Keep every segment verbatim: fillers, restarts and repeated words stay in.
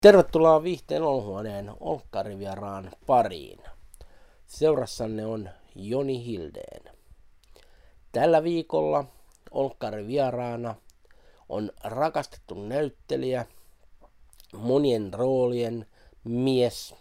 Tervetuloa Viihteen olohuoneen olkkarivieraan pariin. Seurassanne on Joni Hildeen. Tällä viikolla olkkarivieraana on rakastettu näyttelijä, monien roolien mies,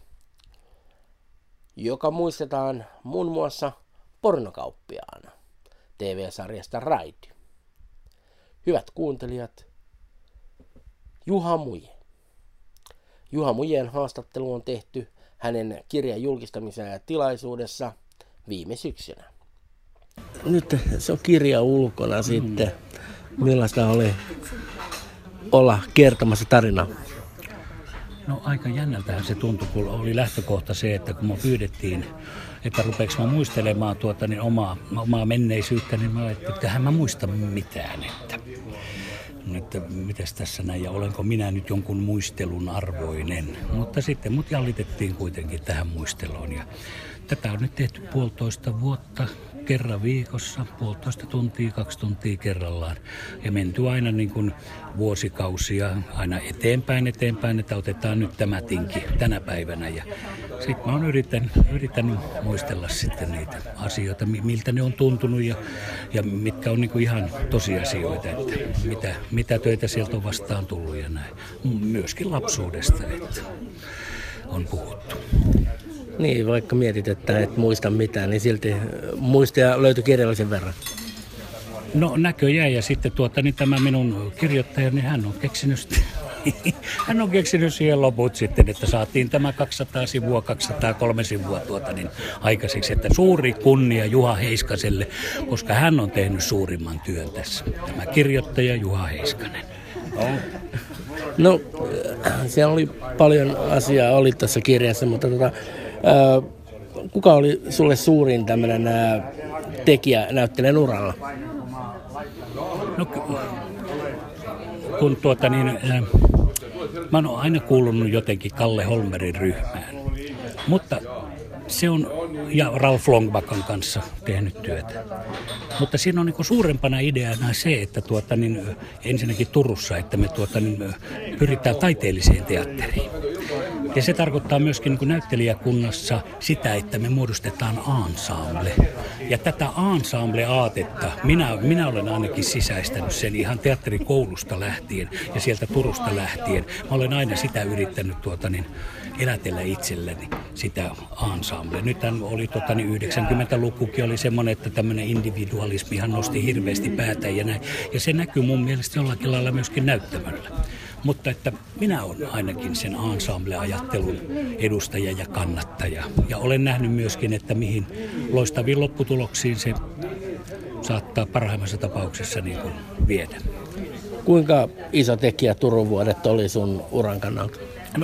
joka muistetaan muun muassa pornokauppiaana T V-sarjasta Raidi. Hyvät kuuntelijat, Juha Muje. Juha Mujen haastattelu on tehty hänen kirjan julkistamisen ja tilaisuudessa viime syksynä. Nyt se on kirja ulkona mm. sitten. Millaista oli olla kertomassa tarinaa? No aika jännältähän se tuntui, kun oli lähtökohta se, että kun me pyydettiin, että rupeeks mä muistelemaan tuota, niin omaa, omaa menneisyyttä, niin mä ajattelin, että eihän mä muista mitään. Että, että mitäs tässä näin, ja olenko minä nyt jonkun muistelun arvoinen. Mutta sitten mut jallitettiin kuitenkin tähän muisteluun. Ja tätä on nyt tehty puolitoista vuotta kerran viikossa, puolitoista tuntia, kaksi tuntia kerrallaan. Ja menty aina niin kuin vuosikausia, aina eteenpäin, eteenpäin, että otetaan nyt tämä tinki tänä päivänä. Ja sitten mä oon yritän, yrittänyt muistella sitten niitä asioita, miltä ne on tuntunut ja, ja mitkä on niin kuin ihan tosiasioita, että mitä, mitä töitä sieltä on vastaan tullut ja näin. Myöskin lapsuudesta, että on puhuttu. Niin, vaikka mietit, että et muista mitään, niin silti muistia löytyi kirjallisen verran. No näköjään, ja sitten tuota, niin tämä minun kirjoittajani, niin hän on keksinyt, hän on keksinyt siihen loput sitten, että saatiin tämä kaksisataa sivua, kaksisataakolme sivua tuota, niin aikaiseksi, että suuri kunnia Juha Heiskaselle, koska hän on tehnyt suurimman työn tässä, tämä kirjoittaja Juha Heiskanen. No, siellä oli paljon asiaa oli tässä kirjassa, mutta tota, ää, kuka oli sulle suurin tämmöinen ää, tekijä näyttelijän uralla? No, kun tuota niin, ää, mä oon aina kuulunut jotenkin Kalle Holmerin ryhmään, mutta se on, ja Ralph Longbacken kanssa tehnyt työtä. Mutta siinä on niin suurempana ideana se, että tuota, niin, ensinnäkin Turussa, että me tuota, niin, pyritään taiteelliseen teatteriin. Ja se tarkoittaa myöskin niin näyttelijäkunnassa sitä, että me muodostetaan ensemble. Ja tätä ensemble-aatetta, minä, minä olen ainakin sisäistänyt sen ihan teatterikoulusta lähtien ja sieltä Turusta lähtien. Mä olen aina sitä yrittänyt tuota, niin, elätellä itselleni sitä ensemble. Nythän oli tota, niin yhdeksänkymmentälukukin oli semmoinen, että tämmöinen individualismihan nosti hirveästi päätä ja näin. Ja se näkyy mun mielestä jollakin lailla myöskin näyttämöllä. Mutta että minä olen ainakin sen ensemble-ajattelun edustaja ja kannattaja. Ja olen nähnyt myöskin, että mihin loistaviin lopputuloksiin se saattaa parhaimmassa tapauksessa niin kuin viedä. Kuinka iso tekijä Turun vuodet oli sun uran kannalta? No,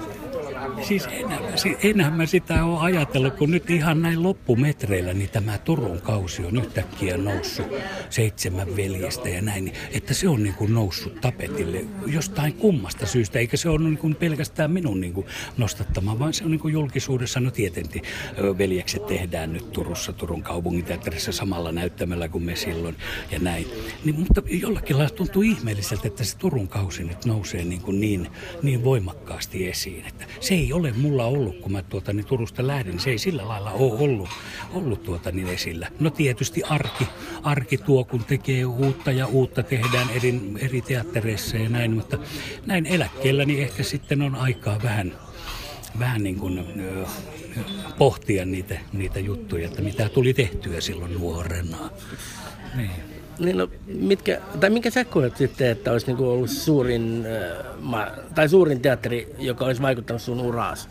siis enhän, enhän mä sitä ole ajatellut, kun nyt ihan näin loppumetreillä niin tämä Turun kausi on yhtäkkiä noussut seitsemän veljestä ja näin, että se on niin kuin noussut tapetille jostain kummasta syystä, eikä se ole niin kuin pelkästään minun niin kuin nostattama, vaan se on niin kuin julkisuudessa, no tietenkin veljekset tehdään nyt Turussa, Turun kaupunginteatterissa samalla näyttämällä kuin me silloin ja näin. Niin, mutta jollakin lailla tuntuu ihmeelliseltä, että se Turun kausi nyt nousee niin, kuin niin, niin voimakkaasti esiin, että se ei ole mulla ollut, kun mä tuota, niin Turusta lähdin, se ei sillä lailla ole ollut, ollut tuota, niin esillä. No tietysti arki, arki tuo, kun tekee uutta ja uutta tehdään eri, eri teattereissa ja näin, mutta näin eläkkeellä niin ehkä sitten on aikaa vähän, vähän niin kuin, ö, pohtia niitä, niitä juttuja, että mitä tuli tehtyä silloin nuorena. Niin. Niin no, mitkä, tai minkä sä koet sitten, että olisi niinku ollut suurin, äh, tai suurin teatteri, joka olisi vaikuttanut sun uraasi?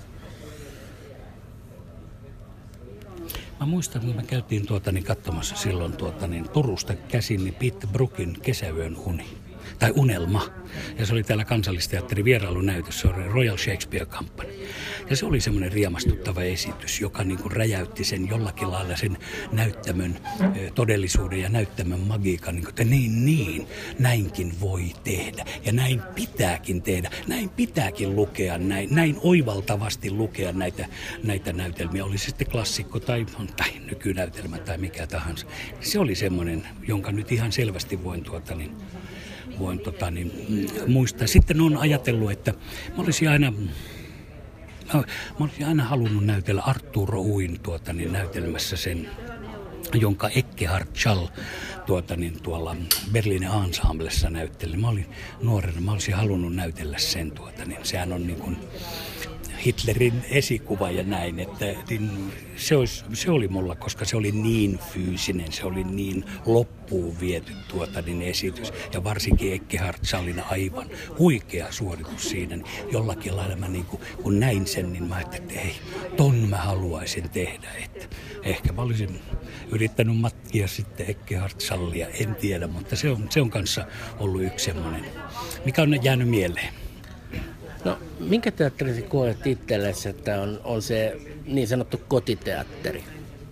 Mä muistan, kun me käytiin tuota, niin katsomassa silloin tuota, niin Turusta käsin niin Peter Brookin Kesäyön uni. Tai Unelma. Ja se oli täällä Kansallisteatterin vierailunäytös, se oli Royal Shakespeare Company. Ja se oli semmoinen riemastuttava esitys, joka niin kuin räjäytti sen jollakin lailla sen näyttämön todellisuuden ja näyttämön magiikan. Niin, että niin, niin, näinkin voi tehdä ja näin pitääkin tehdä. Näin pitääkin lukea, näin, näin oivaltavasti lukea näitä, näitä näytelmiä. Oli se sitten klassikko tai, tai nykynäytelmä tai mikä tahansa. Se oli semmoinen, jonka nyt ihan selvästi voin tuota niin voin tota, niin, muistaa. Sitten on ajatellut, että mä olisin aina... No, mä olisin aina halunnut näytellä Arturo Uin tuota, niin, näytelmässä sen, jonka Ekkehard Schall tuota, niin, tuolla Berliinin Ensemblessa näytteli. Mä olin nuorena, mä olisin halunnut näytellä sen. Tuota, niin, sehän on niin kuin Hitlerin esikuva ja näin, että niin se, olisi, se oli mulla, koska se oli niin fyysinen, se oli niin loppuun viety tuota, niin esitys. Ja varsinkin Ekkehard Schallin aivan huikea suoritus siinä. Niin jollakin lailla mä niin kuin, kun näin sen, niin mä ajattelin, että ei, ton mä haluaisin tehdä. Että ehkä mä olisin yrittänyt matkia sitten Ekkehard Schallia, en tiedä, mutta se on, se on kanssa ollut yksi semmoinen, mikä on jäänyt mieleen. No, minkä teatterin koet itsellesi, että on, on se niin sanottu kotiteatteri?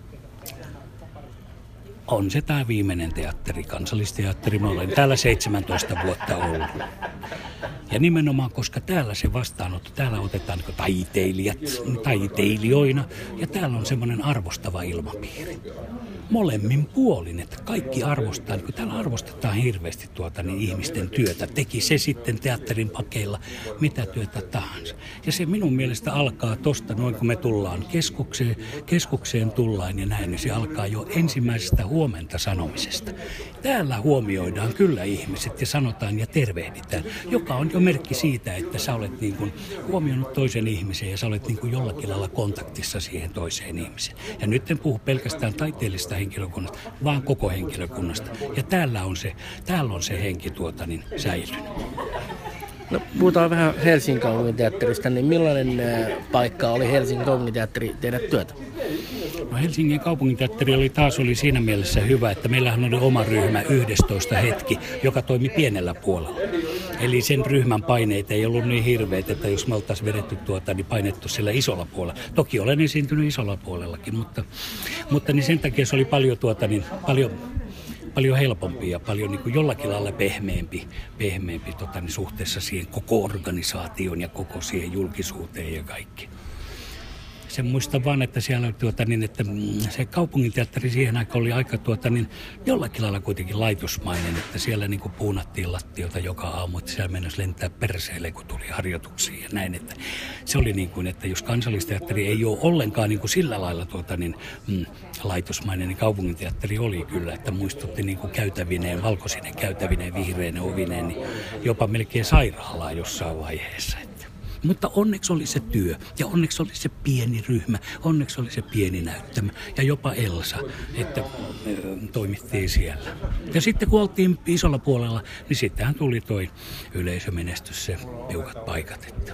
On se tämä viimeinen teatteri, Kansallisteatteri. Mä olen täällä seitsemäntoista vuotta ollut. Ja nimenomaan, koska täällä se vastaanotto, täällä otetaan niin taiteilijat taiteilijoina ja täällä on semmoinen arvostava ilmapiiri. Molemmin puolin, että kaikki arvostaa, niin täällä arvostetaan hirveästi tuota, niin ihmisten työtä. Teki se sitten teatterin pakeilla mitä työtä tahansa. Ja se minun mielestä alkaa tosta, noin kun me tullaan keskukseen, keskukseen tullaan ja näin, niin se alkaa jo ensimmäisestä huomenta sanomisesta. Täällä huomioidaan kyllä ihmiset ja sanotaan ja tervehditään, joka on jo merkki siitä, että sä olet niin kuin huomioinut toisen ihmisen ja sä olet niin kuin jollakin lailla kontaktissa siihen toiseen ihmiseen. Ja nyt en puhu pelkästään taiteellista henkilökunnasta, vaan koko henkilökunnasta. Ja täällä on se, täällä on se henki tuota, niin säilynyt. No, puhutaan vähän Helsingin kaupunginteatterista, niin millainen paikka oli Helsingin kaupunginteatteri tehdä työtä? No, Helsingin kaupunginteatteri oli taas oli siinä mielessä hyvä, että meillähän oli oma ryhmä yhdestoista hetki, joka toimi pienellä puolella. Eli sen ryhmän paineita ei ollut niin hirveät, että jos me oltaisiin vedetty tuota, niin painettu sillä isolla puolella. Toki olen esiintynyt isolla puolellakin, mutta, mutta niin sen takia se oli paljon, tuota, niin, paljon, paljon helpompi ja paljon niin kuin jollakin lailla pehmeämpi, pehmeämpi tota, niin suhteessa siihen koko organisaation ja koko siihen julkisuuteen ja kaikki. Sen muistan vaan, että siellä tuota, niin, että se kaupunginteatteri siihen aikaan oli aika tuota, niin, jollakin lailla kuitenkin laitosmainen, että siellä niin kuin puunattiin lattiota joka aamu, että siellä mennessä lentää perseelle, kun tuli harjoituksiin ja näin. Että se oli niin kuin, että jos Kansallisteatteri ei ole ollenkaan niin kuin sillä lailla tuota, niin, mm, laitosmainen, niin kaupunginteatteri oli kyllä, että muistutti niin kuin käytävineen, valkoisinen käytävineen, vihreinen ovineen, niin jopa melkein sairaalaa jossain vaiheessa. Mutta onneksi oli se työ ja onneksi oli se pieni ryhmä, onneksi oli se pieni näyttämä ja jopa Elsa, että toimittiin siellä. Ja sitten kun oltiin isolla puolella, niin sittenhän tuli toi yleisömenestys, se piukat paikat. Että.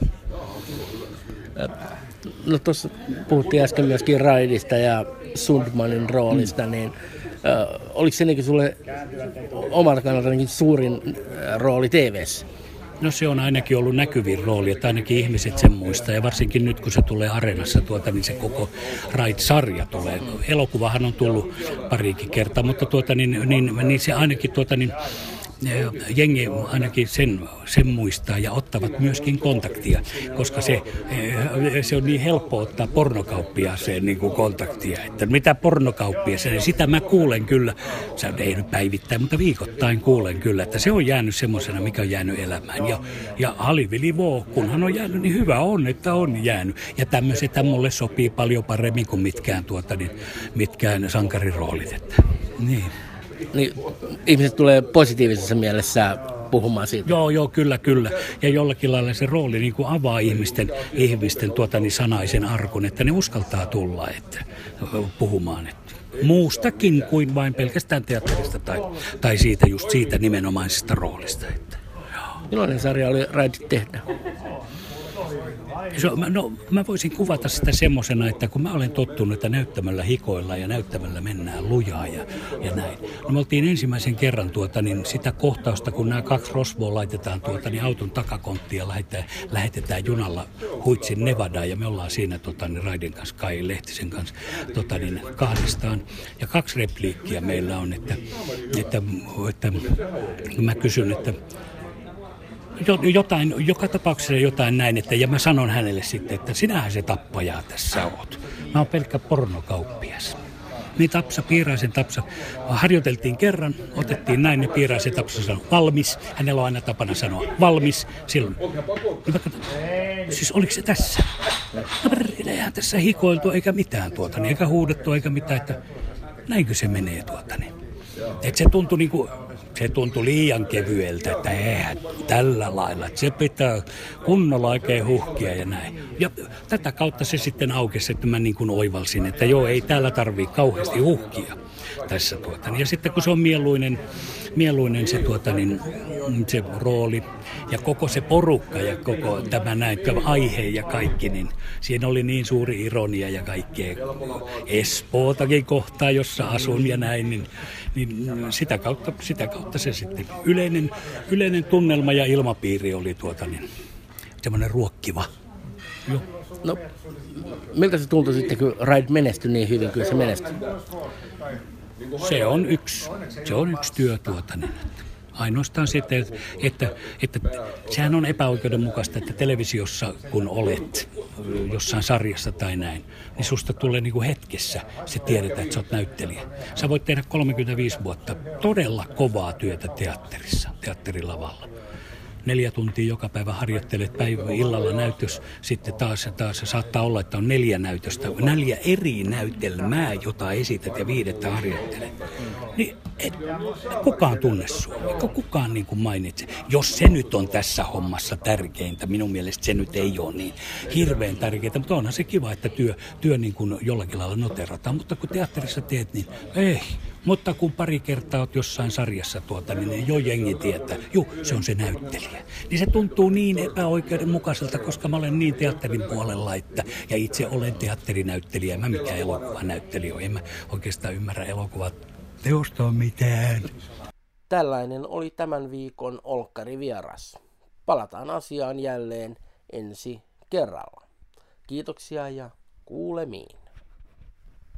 No tuossa puhuttiin äsken myöskin Raidista ja Sundmanin roolista, mm. niin äh, oliko se niin sulle omalta kannalta suurin äh, rooli T V:ssä? No se on ainakin ollut näkyvin rooli, että ainakin ihmiset sen muistaa. Ja varsinkin nyt, kun se tulee Areenassa tuota, niin se koko Ride-sarja tulee. Elokuvahan on tullut parikin kertaa, mutta tuota, niin, niin, niin se ainakin tuota, niin, jengi ainakin sen, sen muistaa ja ottavat myöskin kontaktia, koska se, se on niin helppo ottaa pornokauppiaaseen niin kuin kontaktia. Että mitä pornokauppiaaseen, sitä mä kuulen kyllä, se ei nyt päivittäin, mutta viikoittain kuulen kyllä, että se on jäänyt semmoisena, mikä on jäänyt elämään. Ja, ja Halivili Voo, kunhan on jäänyt, niin hyvä on, että on jäänyt. Ja tämmöiset mulle sopii paljon paremmin kuin mitkään, tuota, niin, mitkään sankariroolit. Että, niin. Niin, ihmiset tulee positiivisessa mielessä puhumaan siitä. Joo, joo, kyllä, kyllä. Ja jollakin lailla se rooli niin kuin avaa ihmisten, ihmisten tuota, niin sanaisen arkun, että ne uskaltaa tulla että, puhumaan. Että, muustakin kuin vain pelkästään teatterista tai, tai siitä just siitä nimenomaisesta roolista. Että, millainen sarja oli Ride tehdä? No, mä voisin kuvata sitä semmosena, että kun mä olen tottunut, että näyttämällä hikoilla ja näyttämällä mennään lujaa ja, ja näin. No me oltiin ensimmäisen kerran tuota, niin sitä kohtausta, kun nämä kaksi rosvoa laitetaan tuota, niin auton takakonttiin ja lähetetään, lähetetään junalla Huitsin Nevadaan ja me ollaan siinä tota, niin Raiden kanssa, Kai Lehtisen kanssa tota, niin kahdestaan. Ja kaksi repliikkiä meillä on, että, että, että, että mä kysyn, että jotain, joka tapauksessa jotain näin, että, ja mä sanon hänelle sitten, että sinähän se tappaja tässä oot. Mä oon pelkkä pornokauppias. Niin Tapsa, Piiraisen Tapsa, harjoiteltiin kerran, otettiin näin ja Piiraisen Tapsa sanoi valmis. Hänellä on aina tapana sanoa valmis silloin. Niin mä katson, siis oliko se tässä? No eihän tässä hikoiltu eikä mitään tuota, niin, eikä huudettu eikä mitään, että näinkö se menee tuota. Niin. Että se tuntui niinku... Se tuntui liian kevyeltä, että eihän tällä lailla, että se pitää kunnolla oikein huhkia ja näin. Ja tätä kautta se sitten aukesi, että mä niin kuin oivalsin, että joo, ei täällä tarvitse kauheasti huhkia tässä. Tuota. Ja sitten kun se on mieluinen, mieluinen se, tuota, niin, se rooli ja koko se porukka ja koko tämä näin, aihe ja kaikki, niin siinä oli niin suuri ironia ja kaikkea Espootakin kohtaa, jossa asun ja näin, niin, niin sitä, kautta, sitä kautta se sitten yleinen, yleinen tunnelma ja ilmapiiri oli tuota, niin, semmoinen ruokkiva. Joo. No, miltä se tuntui sitten, kun Ride menestyi niin hyvin, kyllä se menestyi? Se on yksi, se on yksi työ tuota, niin, ainoastaan sitten, että, että, että sehän on epäoikeudenmukaista, että televisiossa kun olet jossain sarjassa tai näin, niin susta tulee niin kuin hetkessä, se tiedetään, että sä oot näyttelijä. Sä voit tehdä kolmekymmentäviisi vuotta todella kovaa työtä teatterissa, teatterilavalla. Neljä tuntia joka päivä harjoittelet päivä illalla näytös, sitten taas, taas saattaa olla, että on neljä näytöstä, neljä eri näytelmää, jota esität ja viidettä harjoittelet. Niin et, kukaan tunne sua, eikä kukaan niin kuin mainitse. Jos se nyt on tässä hommassa tärkeintä, minun mielestä se nyt ei ole niin hirveän tärkeintä, mutta onhan se kiva, että työ, työ niin kuin jollakin lailla noterataan, mutta kun teatterissa teet, niin ei. Mutta kun pari kertaa olet jossain sarjassa tuota, niin jo jengi tietää, juu, se on se näyttelijä. Niin se tuntuu niin epäoikeudenmukaiselta, koska mä olen niin teatterin puolella, että, ja itse olen teatterinäyttelijä, mä mikään elokuvanäyttelijä ole. En mä oikeastaan ymmärrä elokuvat teosta mitään. Tällainen oli tämän viikon Olkkari vieras. Palataan asiaan jälleen ensi kerralla. Kiitoksia ja kuulemiin.